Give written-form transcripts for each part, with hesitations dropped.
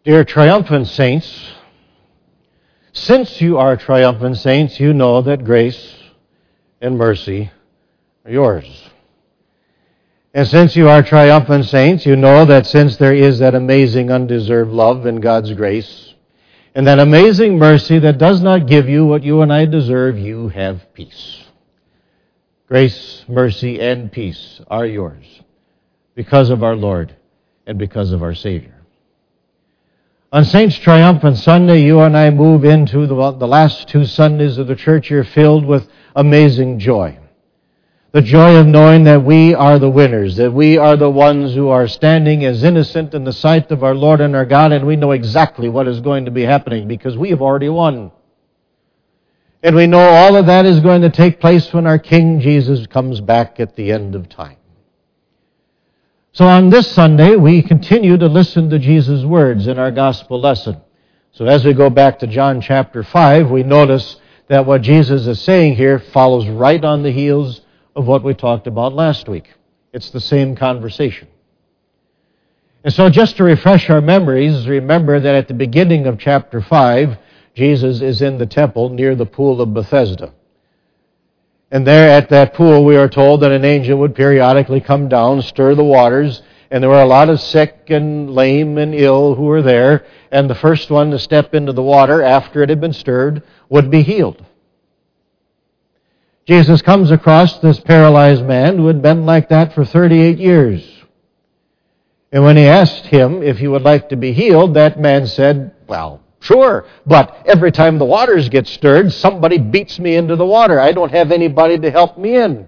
Dear triumphant saints, since you are triumphant saints, you know that grace and mercy are yours. And since you are triumphant saints, you know that since there is that amazing undeserved love in God's grace, and that amazing mercy that does not give you what you and I deserve, you have peace. Grace, mercy, and peace are yours because of our Lord and because of our Savior. On Saints' Triumphant Sunday, you and I move into the last 2 Sundays of the church year filled with amazing joy. The joy of knowing that we are the winners, that we are the ones who are standing as innocent in the sight of our Lord and our God, and we know exactly what is going to be happening because we have already won. And we know all of that is going to take place when our King Jesus comes back at the end of time. So on this Sunday, we continue to listen to Jesus' words in our gospel lesson. So as we go back to John chapter 5, we notice that what Jesus is saying here follows right on the heels of what we talked about last week. It's the same conversation. And so just to refresh our memories, remember that at the beginning of chapter 5, Jesus is in the temple near the pool of Bethesda. And there at that pool, we are told that an angel would periodically come down, stir the waters, and there were a lot of sick and lame and ill who were there, and the first one to step into the water after it had been stirred would be healed. Jesus comes across this paralyzed man who had been like that for 38 years. And when he asked him if he would like to be healed, that man said, well, sure, but every time the waters get stirred, somebody beats me into the water. I don't have anybody to help me in.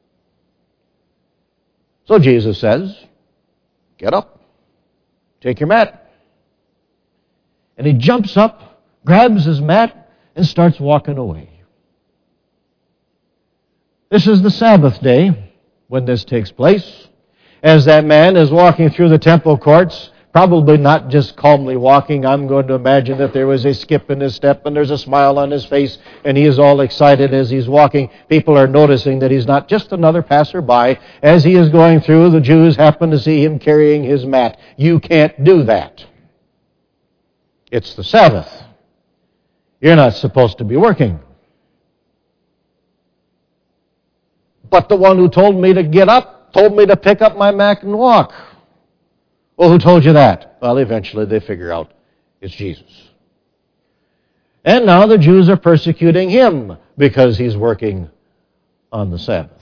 So Jesus says, get up, take your mat. And he jumps up, grabs his mat, and starts walking away. This is the Sabbath day when this takes place. As that man is walking through the temple courts, probably not just calmly walking. I'm going to imagine that there was a skip in his step and there's a smile on his face and he is all excited as he's walking. People are noticing that he's not just another passerby. As he is going through, the Jews happen to see him carrying his mat. You can't do that. It's the Sabbath. You're not supposed to be working. But the one who told me to get up told me to pick up my mat and walk. Well, who told you that? Well, eventually they figure out it's Jesus. And now the Jews are persecuting him because he's working on the Sabbath.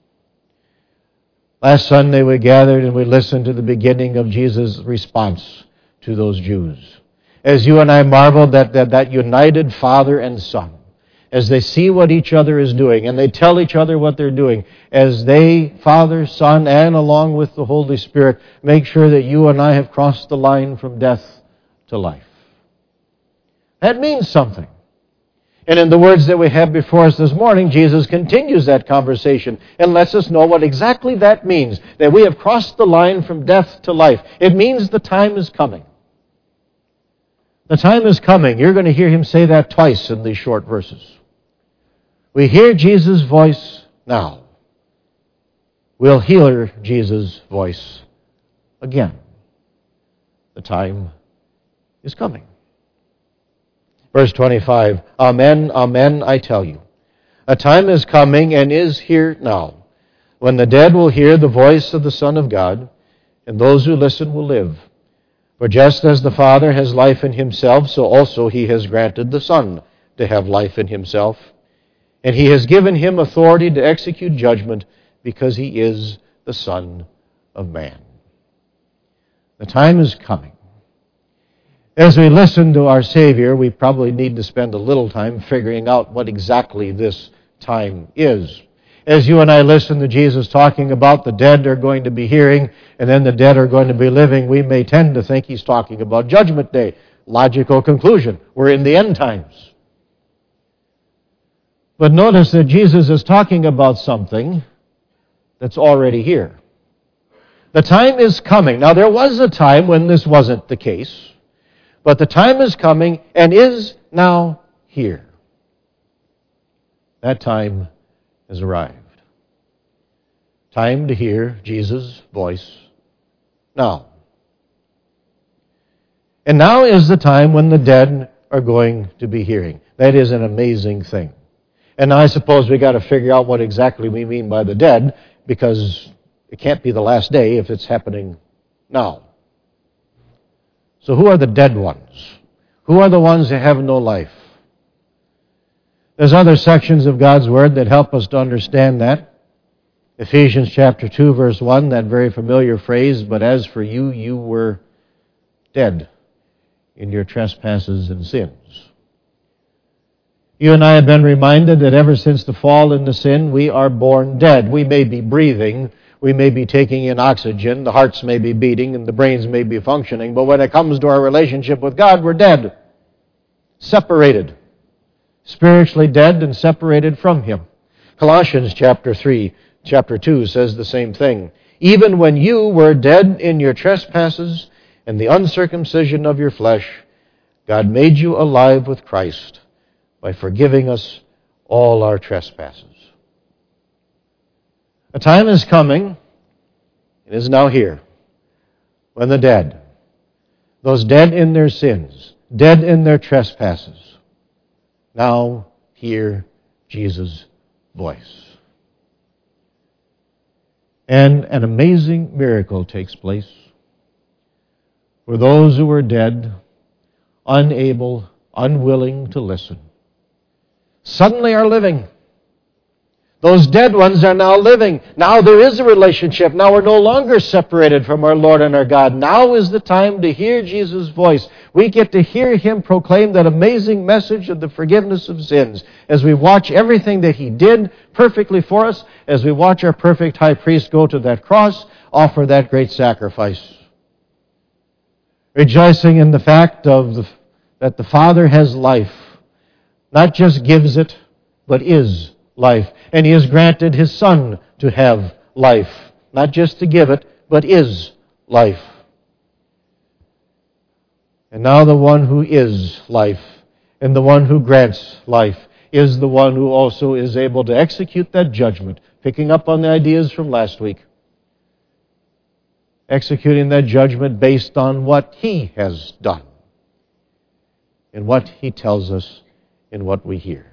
Last Sunday we gathered and we listened to the beginning of Jesus' response to those Jews. As you and I marveled that united Father and Son, as they see what each other is doing, and they tell each other what they're doing, as they, Father, Son, and along with the Holy Spirit, make sure that you and I have crossed the line from death to life. That means something. And in the words that we have before us this morning, Jesus continues that conversation and lets us know what exactly that means, that we have crossed the line from death to life. It means the time is coming. The time is coming. You're going to hear him say that twice in these short verses. We hear Jesus' voice now. We'll hear Jesus' voice again. The time is coming. Verse 25, Amen, amen, I tell you, a time is coming and is here now, when the dead will hear the voice of the Son of God, and those who listen will live. For just as the Father has life in himself, so also he has granted the Son to have life in himself. And he has given him authority to execute judgment because he is the Son of Man. The time is coming. As we listen to our Savior, we probably need to spend a little time figuring out what exactly this time is. As you and I listen to Jesus talking about the dead are going to be hearing and then the dead are going to be living, we may tend to think he's talking about Judgment Day. Logical conclusion. We're in the end times. But notice that Jesus is talking about something that's already here. The time is coming. Now, there was a time when this wasn't the case, but the time is coming and is now here. That time has arrived. Time to hear Jesus' voice now. And now is the time when the dead are going to be hearing. That is an amazing thing. And now I suppose we got to figure out what exactly we mean by the dead, because it can't be the last day if it's happening now. So who are the dead ones? Who are the ones that have no life? There's other sections of God's Word that help us to understand that. Ephesians chapter 2, verse 1, that very familiar phrase, "But as for you, you were dead in your trespasses and sins." You and I have been reminded that ever since the fall into sin, we are born dead. We may be breathing, we may be taking in oxygen, the hearts may be beating, and the brains may be functioning, but when it comes to our relationship with God, we're dead. Separated. Spiritually dead and separated from Him. Colossians chapter 2 says the same thing. "Even when you were dead in your trespasses and the uncircumcision of your flesh, God made you alive with Christ by forgiving us all our trespasses." A time is coming, it is now here, when the dead, those dead in their sins, dead in their trespasses, now hear Jesus' voice. And an amazing miracle takes place. For those who were dead, unable, unwilling to listen, suddenly are living. Those dead ones are now living. Now there is a relationship. Now we're no longer separated from our Lord and our God. Now is the time to hear Jesus' voice. We get to hear Him proclaim that amazing message of the forgiveness of sins as we watch everything that He did perfectly for us, as we watch our perfect high priest go to that cross, offer that great sacrifice. Rejoicing in the fact that the Father has life, not just gives it, but is life. And He has granted His Son to have life, not just to give it, but is life. And now the one who is life, and the one who grants life, is the one who also is able to execute that judgment, picking up on the ideas from last week. Executing that judgment based on what He has done, and what He tells us in what we hear.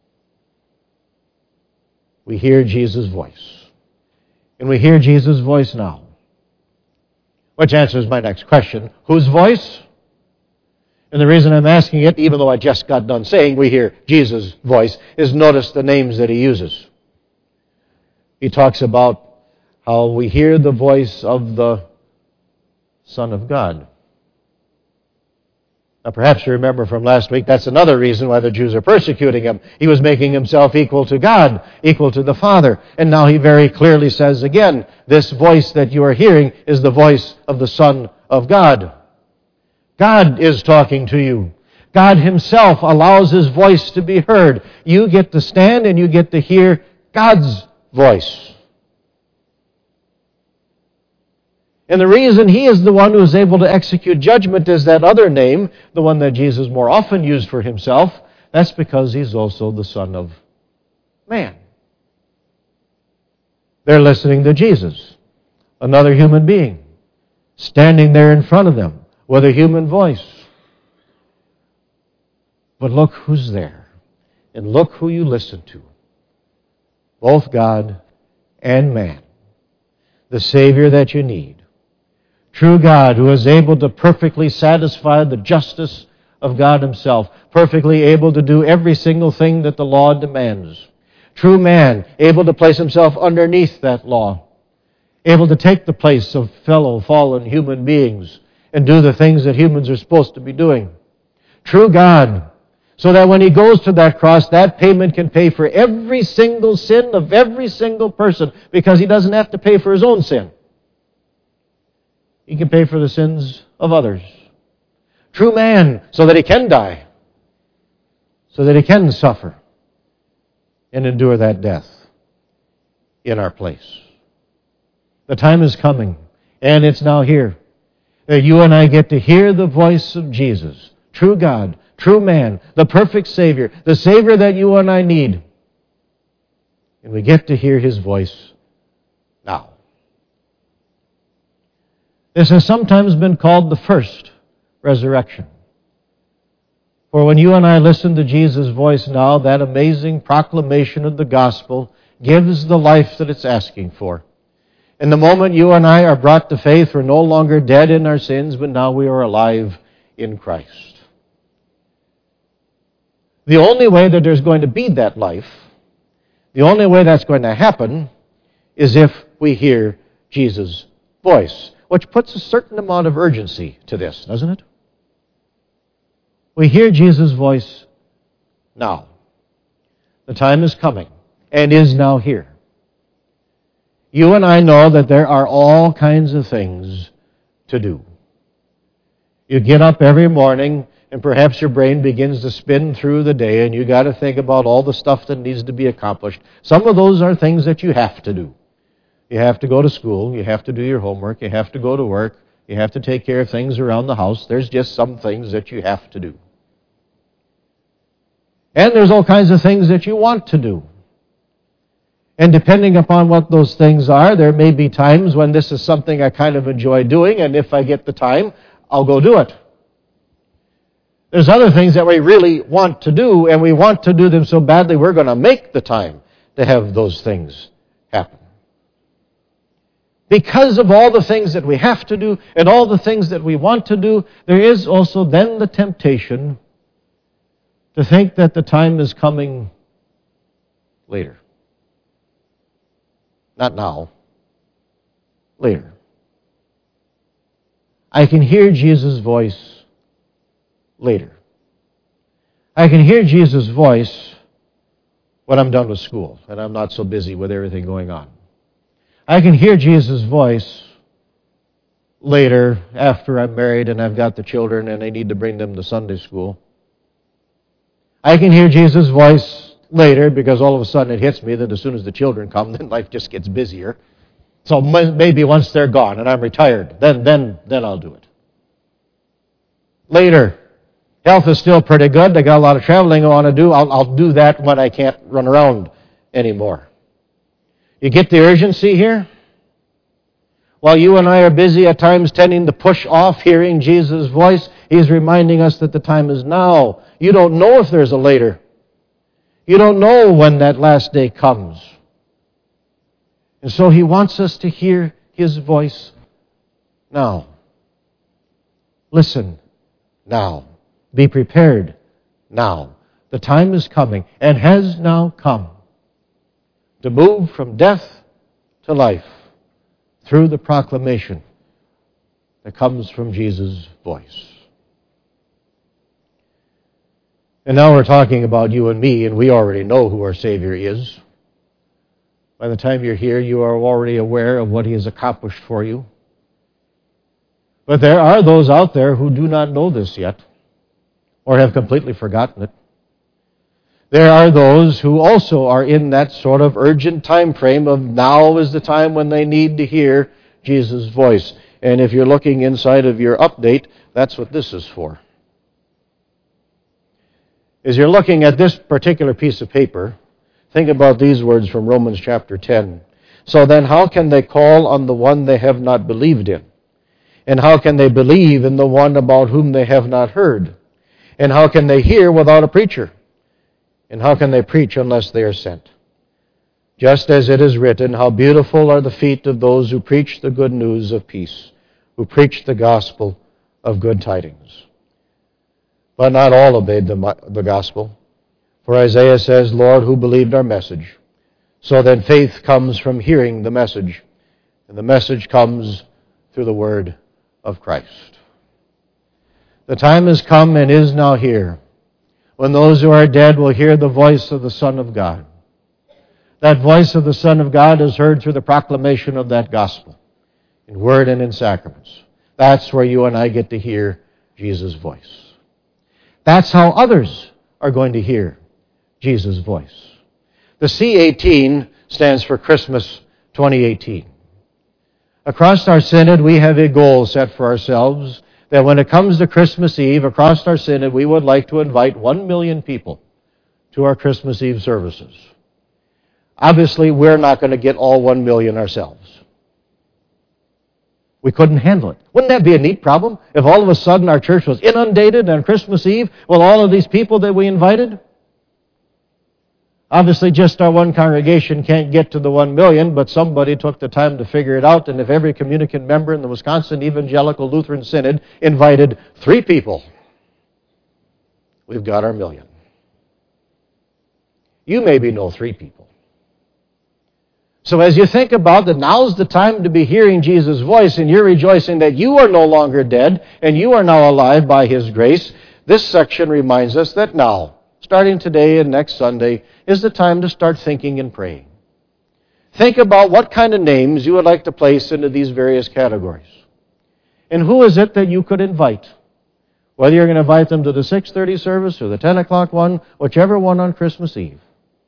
We hear Jesus' voice. And we hear Jesus' voice now. Which answers my next question. Whose voice? And the reason I'm asking it, even though I just got done saying we hear Jesus' voice, is notice the names that He uses. He talks about how we hear the voice of the Son of God. Now, perhaps you remember from last week, that's another reason why the Jews are persecuting Him. He was making Himself equal to God, equal to the Father. And now He very clearly says again, this voice that you are hearing is the voice of the Son of God. God is talking to you. God Himself allows His voice to be heard. You get to stand and you get to hear God's voice. And the reason He is the one who is able to execute judgment is that other name, the one that Jesus more often used for Himself. That's because He's also the Son of Man. They're listening to Jesus, another human being, standing there in front of them with a human voice. But look who's there, and look who you listen to. Both God and man, the Savior that you need. True God who is able to perfectly satisfy the justice of God Himself, perfectly able to do every single thing that the law demands. True man, able to place himself underneath that law, able to take the place of fellow fallen human beings and do the things that humans are supposed to be doing. True God, so that when He goes to that cross, that payment can pay for every single sin of every single person, because He doesn't have to pay for His own sin. He can pay for the sins of others. True man, so that He can die, so that He can suffer and endure that death in our place. The time is coming, and it's now here, that you and I get to hear the voice of Jesus, true God, true man, the perfect Savior, the Savior that you and I need. And we get to hear His voice now. This has sometimes been called the first resurrection. For when you and I listen to Jesus' voice now, that amazing proclamation of the gospel gives the life that it's asking for. In the moment you and I are brought to faith, we're no longer dead in our sins, but now we are alive in Christ. The only way that there's going to be that life, the only way that's going to happen, is if we hear Jesus' voice, which puts a certain amount of urgency to this, doesn't it? We hear Jesus' voice now. The time is coming and is now here. You and I know that there are all kinds of things to do. You get up every morning and perhaps your brain begins to spin through the day and you got to think about all the stuff that needs to be accomplished. Some of those are things that you have to do. You have to go to school, you have to do your homework, you have to go to work, you have to take care of things around the house. There's just some things that you have to do. And there's all kinds of things that you want to do. And depending upon what those things are, there may be times when this is something I kind of enjoy doing, and if I get the time, I'll go do it. There's other things that we really want to do, and we want to do them so badly we're going to make the time to have those things happen. Because of all the things that we have to do and all the things that we want to do, there is also then the temptation to think that the time is coming later. Not now. Later. I can hear Jesus' voice later. I can hear Jesus' voice when I'm done with school and I'm not so busy with everything going on. I can hear Jesus' voice later after I'm married and I've got the children and I need to bring them to Sunday school. I can hear Jesus' voice later because all of a sudden it hits me that as soon as the children come, then life just gets busier. So maybe once they're gone and I'm retired, then I'll do it. Later, health is still pretty good. I got a lot of traveling I want to do. I'll do that when I can't run around anymore. You get the urgency here? While you and I are busy at times tending to push off hearing Jesus' voice, He's reminding us that the time is now. You don't know if there's a later. You don't know when that last day comes. And so He wants us to hear His voice now. Listen now. Be prepared now. The time is coming and has now come to move from death to life through the proclamation that comes from Jesus' voice. And now we're talking about you and me, and we already know who our Savior is. By the time you're here, you are already aware of what He has accomplished for you. But there are those out there who do not know this yet, or have completely forgotten it. There are those who also are in that sort of urgent time frame of now is the time when they need to hear Jesus' voice. And if you're looking inside of your update, that's what this is for. As you're looking at this particular piece of paper, think about these words from Romans chapter 10. So then how can they call on the one they have not believed in? And how can they believe in the one about whom they have not heard? And how can they hear without a preacher? And how can they preach unless they are sent? Just as it is written, how beautiful are the feet of those who preach the good news of peace, who preach the gospel of good tidings. But not all obeyed the gospel. For Isaiah says, Lord, who believed our message? So then faith comes from hearing the message, and the message comes through the word of Christ. The time has come and is now here when those who are dead will hear the voice of the Son of God. That voice of the Son of God is heard through the proclamation of that gospel, in word and in sacraments. That's where you and I get to hear Jesus' voice. That's how others are going to hear Jesus' voice. The C18 stands for Christmas 2018. Across our synod, we have a goal set for ourselves that when it comes to Christmas Eve, across our synod, we would like to invite 1 million people to our Christmas Eve services. Obviously, we're not going to get all 1 million ourselves. We couldn't handle it. Wouldn't that be a neat problem if all of a sudden our church was inundated on Christmas Eve with all of these people that we invited? Obviously, just our one congregation can't get to the 1 million, but somebody took the time to figure it out, and if every communicant member in the Wisconsin Evangelical Lutheran Synod invited 3 people, we've got our 1 million. You maybe know 3 people. So as you think about that, now's the time to be hearing Jesus' voice, and you're rejoicing that you are no longer dead, and you are now alive by His grace, this section reminds us that now, starting today and next Sunday, is the time to start thinking and praying. Think about what kind of names you would like to place into these various categories. And who is it that you could invite? Whether you're going to invite them to the 6:30 service or the 10 o'clock one, whichever one on Christmas Eve.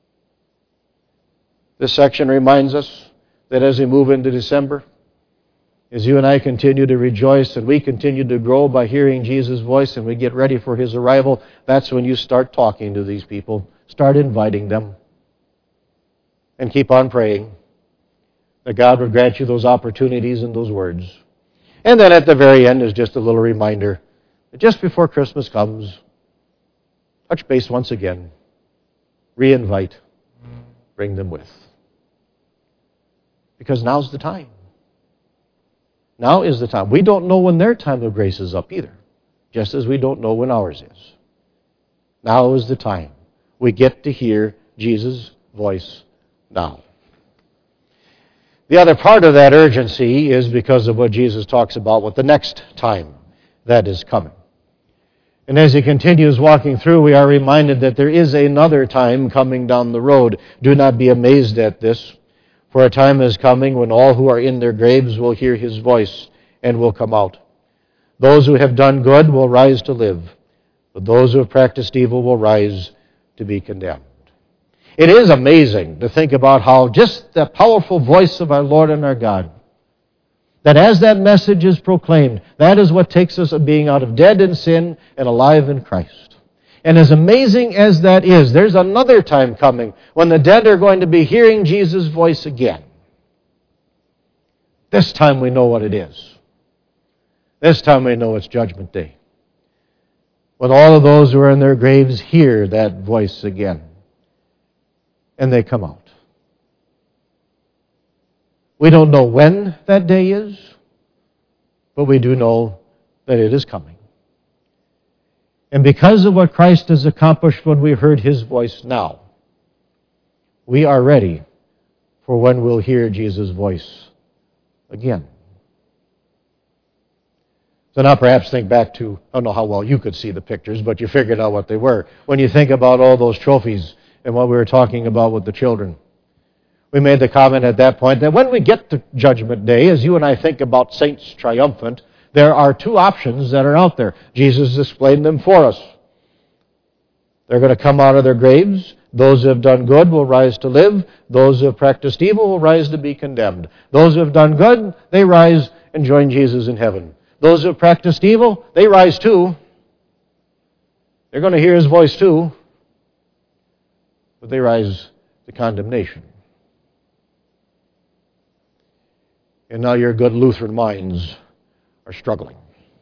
This section reminds us that as we move into December, as you and I continue to rejoice and we continue to grow by hearing Jesus' voice and we get ready for His arrival, that's when you start talking to these people, start inviting them, and keep on praying that God would grant you those opportunities and those words. And then at the very end is just a little reminder that just before Christmas comes, touch base once again, re-invite, bring them with. Because now's the time. Now is the time. We don't know when their time of grace is up either, just as we don't know when ours is. Now is the time. We get to hear Jesus' voice now. The other part of that urgency is because of what Jesus talks about with the next time that is coming. And as He continues walking through, we are reminded that there is another time coming down the road. Do not be amazed at this. For a time is coming when all who are in their graves will hear His voice and will come out. Those who have done good will rise to live, but those who have practiced evil will rise to be condemned. It is amazing to think about how just the powerful voice of our Lord and our God, that as that message is proclaimed, that is what takes us of being out of dead in sin and alive in Christ. And as amazing as that is, there's another time coming when the dead are going to be hearing Jesus' voice again. This time we know what it is. This time we know it's Judgment Day. When all of those who are in their graves hear that voice again, and they come out. We don't know when that day is, but we do know that it is coming. And because of what Christ has accomplished when we heard His voice now, we are ready for when we'll hear Jesus' voice again. So now perhaps think back to, I don't know how well you could see the pictures, but you figured out what they were. When you think about all those trophies and what we were talking about with the children. We made the comment at that point that when we get to Judgment Day, as you and I think about saints triumphant, there are 2 options that are out there. Jesus explained them for us. They're going to come out of their graves. Those who have done good will rise to live. Those who have practiced evil will rise to be condemned. Those who have done good, they rise and join Jesus in heaven. Those who have practiced evil, they rise too. They're going to hear His voice too. But they rise to condemnation. And now your good Lutheran minds are struggling.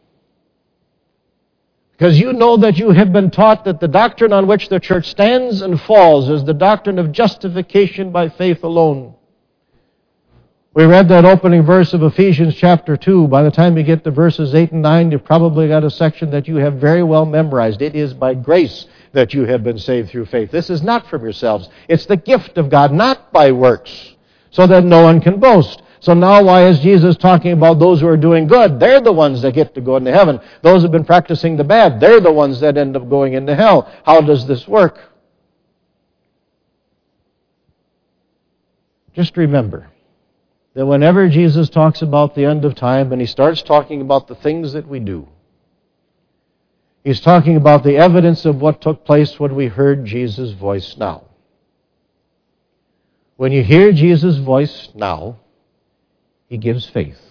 Because you know that you have been taught that the doctrine on which the church stands and falls is the doctrine of justification by faith alone. We read that opening verse of Ephesians chapter 2. By the time you get to verses 8 and 9, you've probably got a section that you have very well memorized. It is by grace that you have been saved through faith. This is not from yourselves. It's the gift of God, not by works, so that no one can boast. So now why is Jesus talking about those who are doing good? They're the ones that get to go into heaven. Those who have been practicing the bad, they're the ones that end up going into hell. How does this work? Just remember that whenever Jesus talks about the end of time and He starts talking about the things that we do, He's talking about the evidence of what took place when we heard Jesus' voice now. When you hear Jesus' voice now, He gives faith.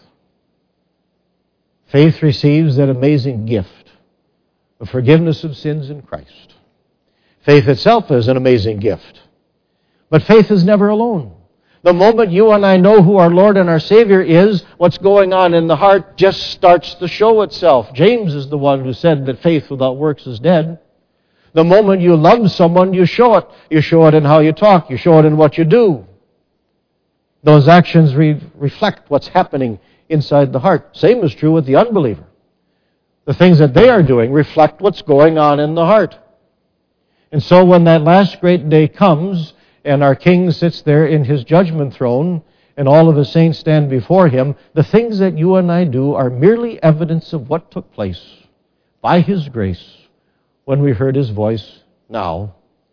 Faith receives that amazing gift of forgiveness of sins in Christ. Faith itself is an amazing gift. But faith is never alone. The moment you and I know who our Lord and our Savior is, what's going on in the heart just starts to show itself. James is the one who said that faith without works is dead. The moment you love someone, you show it. You show it in how you talk. You show it in what you do. Those actions reflect what's happening inside the heart. Same is true with the unbeliever. The things that they are doing reflect what's going on in the heart. And so when that last great day comes, and our King sits there in his judgment throne, and all of the saints stand before him, the things that you and I do are merely evidence of what took place by his grace when we heard his voice now,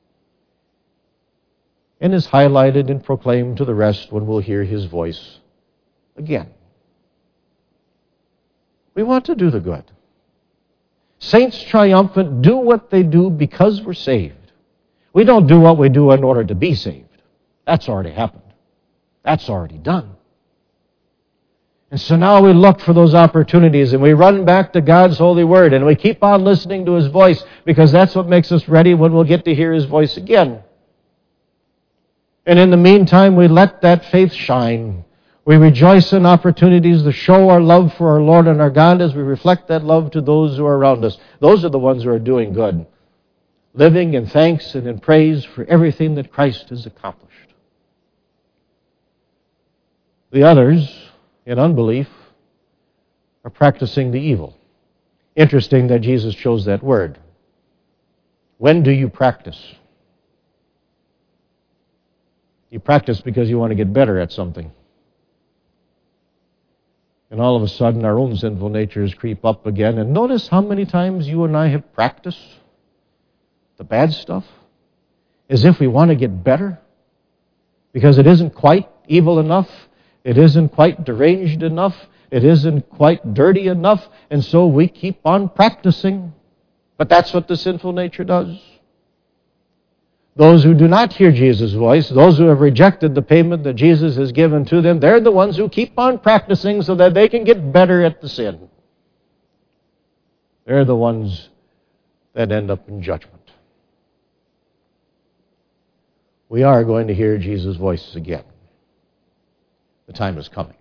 and is highlighted and proclaimed to the rest when we'll hear his voice again. We want to do the good. Saints triumphant do what they do because we're saved. We don't do what we do in order to be saved. That's already happened. That's already done. And so now we look for those opportunities and we run back to God's holy word and we keep on listening to his voice because that's what makes us ready when we'll get to hear his voice again. And in the meantime, we let that faith shine. We rejoice in opportunities to show our love for our Lord and our God as we reflect that love to those who are around us. Those are the ones who are doing good, living in thanks and in praise for everything that Christ has accomplished. The others, in unbelief, are practicing the evil. Interesting that Jesus chose that word. When do you practice? You practice because you want to get better at something. And all of a sudden our own sinful natures creep up again. And notice how many times you and I have practiced the bad stuff as if we want to get better because it isn't quite evil enough. It isn't quite deranged enough. It isn't quite dirty enough. And so we keep on practicing. But that's what the sinful nature does. Those who do not hear Jesus' voice, those who have rejected the payment that Jesus has given to them, they're the ones who keep on practicing so that they can get better at the sin. They're the ones that end up in judgment. We are going to hear Jesus' voice again. The time is coming.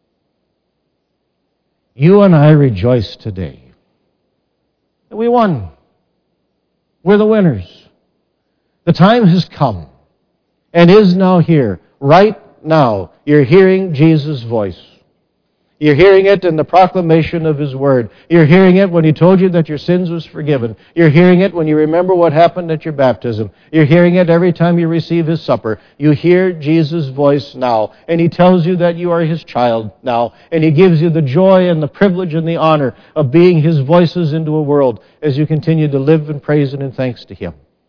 You and I rejoice today that we won. We're the winners. The time has come and is now here. Right now, you're hearing Jesus' voice. You're hearing it in the proclamation of his word. You're hearing it when he told you that your sins was forgiven. You're hearing it when you remember what happened at your baptism. You're hearing it every time you receive his supper. You hear Jesus' voice now, and he tells you that you are his child now, and he gives you the joy and the privilege and the honor of being his voices into a world as you continue to live in praise and in thanks to him.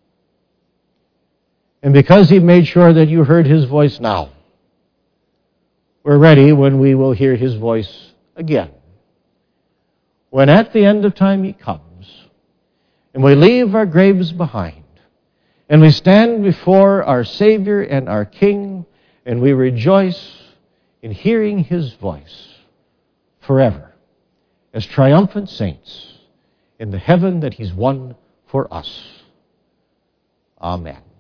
And because he made sure that you heard his voice now, we're ready when we will hear his voice again. When at the end of time he comes, and we leave our graves behind, and we stand before our Savior and our King, and we rejoice in hearing his voice forever as triumphant saints in the heaven that he's won for us. Amen.